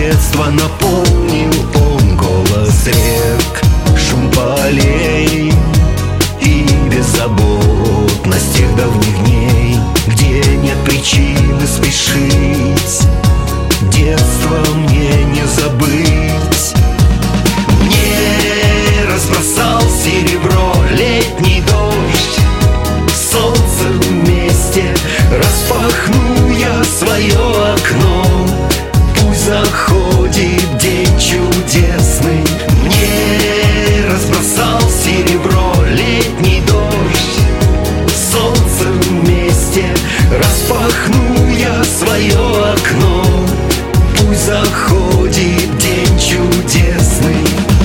детство наполнил он голос рек, шум полей и беззаботность тех давних дней, где нет причины спешить. Детство мне не забыть. Мне разбросал серебро летний дождь, солнце вместе распахну я свое окно. Пусть заходит день чудесный. Мне разбросал серебро летний дождь, солнце вместе распахну я свое окно. Пусть заходит день чудесный.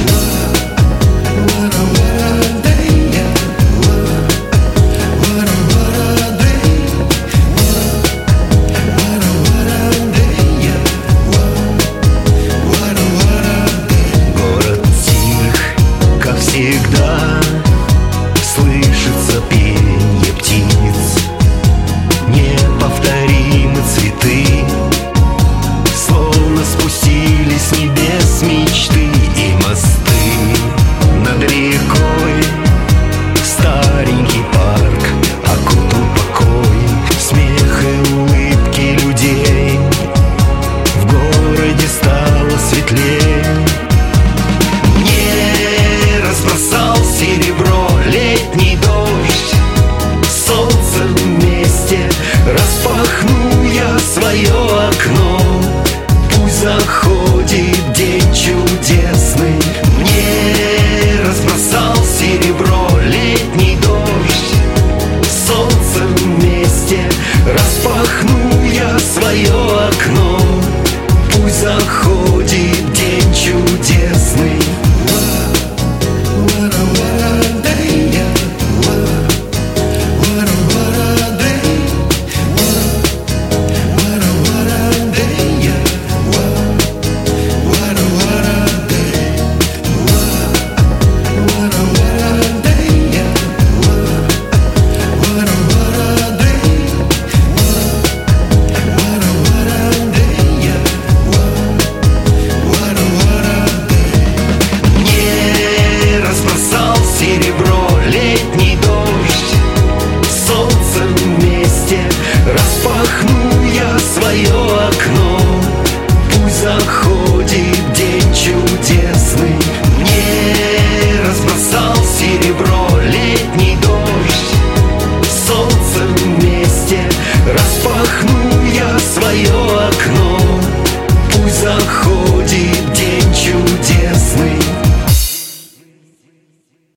Город тих, как всегда, слышится пенье птиц. Неповторимы цветы, словно спустились с небес мечты. И мосты над рекой, старенький парк окутал покой. Смех и улыбки людей, в городе стало светлей. Мне разбросал серебро летний дождь, солнце вместе распахну я свое окно. Пусть заходит день чудесный. Мне разбросал серебро летний дождь, солнце вместе распахну я свое окно. Пусть заходит день чудесный. Серебро летний дождь, солнце вместе распахну я свое окно. Пусть заходит день чудесный. Мне разбросал серебро летний дождь, солнце вместе распахну я свое окно. Пусть заходит